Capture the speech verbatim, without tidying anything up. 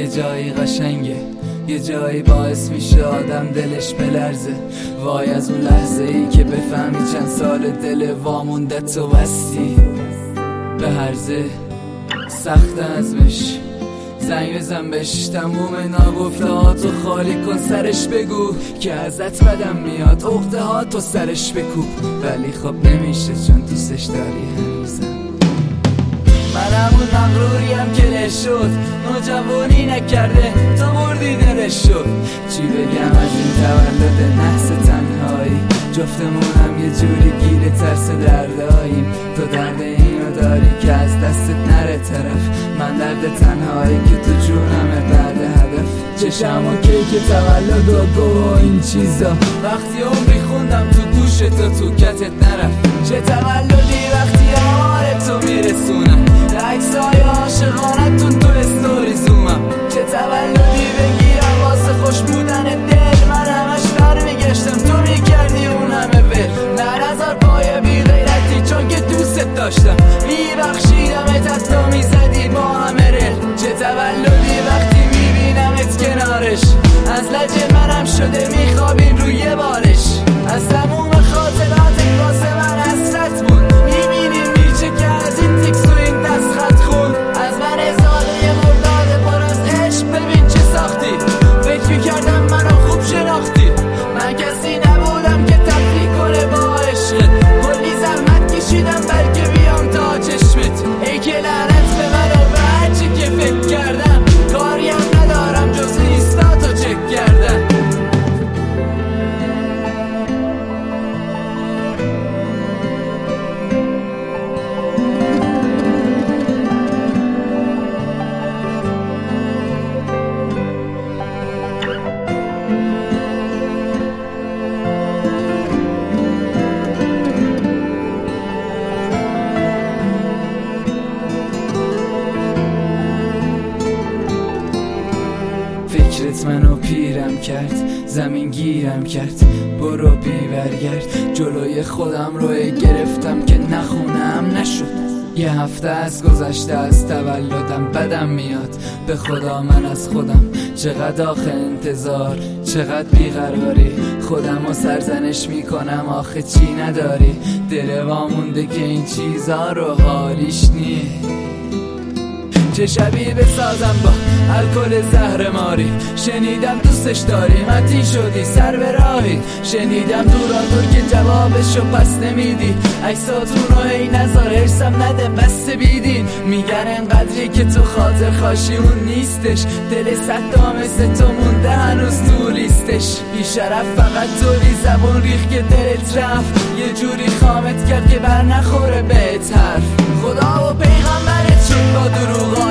یه جایی قشنگه، یه جایی باعث میشه آدم دلش بلرزه. وای از اون لحظه ای که بفهمی چند سال دل وامونده تو بستی به هرزه. سخت ازمش زنگ بزن بهش، تموم ناگفته ها تو خالی کن، سرش بگو که ازت بدم میاد، عقده ها تو سرش بکوب. ولی خب نمیشه چون دوستش داری هنوزم. من همون مغروریم که له شد، نوجوانی نکرده تا مردی دلش شد. چی بگم از این تولد نحس تنهایی، جفتمونم یه جوری گیر ترس درداییم. تو درد اینو داری که از دستت نره طرف، من درد تنهایی که تو جونمه بعد هدف. چشم و کیک تولد و گو و این چیزا، وقتی عمری خوندم تو گوشت و تو کتت نرفت. چه تولدی وقتی آمار تو میرسونم، عکسای عاشقانتون تو استوری زومم. چه تولدی بگیرم واسه خوش بودن دل، من همش بر میگشتم تو میکردی اون همه ول. نه نظر پای بی غیرتی چون که دوست داشتم، میبخشیدمت حتی میزدی با همه رل. چه تولدی وقتی میبینمت کنارش، از لج منم شده میخوابین روی بالش. از تموم خاطرات واسه من حسرت بود، میبینیم میچه که از این تیکس و این دست خط خون. از من ازاده مرداد پر از عشق ببین چه ساختی، فکر میکردم منو خوب شناختی. من کسی نبودم که تفریح کنه با عشقت، کلی زحمت کشیدم بلکه بیام تا چشمت. ای که لعنت به من و به هرچی که فکر کردم، کاریم ندارم جز لیستاتو چک کردم. فکرت منو پیرم کرد، زمین گیرم کرد. برو بی برگرد، جلوی خودم رو گرفتم که نخونم نشد. یه هفته از گذشته از تولدم بدم میاد، به خدا من از خودم چقدر آخه انتظار، چقدر بیقراری. خودم رو سرزنش میکنم آخه چی نداری، دل وامونده که این چیزا رو حالیش نیه. چه شبیه بسازم با الکل زهر ماری، شنیدم دوستش داری متی شدی سر به راهی. شنیدم دورا دور که جوابشو پس نمیدی، عکساتون رو هی نزار هرسم نده بس بیدین. میگن انقدری که تو خاطر خاشی اون نیستش، دل صدا مثل تو مونده هنوز تو لیستش. بی شرف فقط طوری زبون ریخ که دلت رفت، یه جوری خامت کرد که بر نخوره بهت حرف. خدا و پیغمبرت شد با دروغا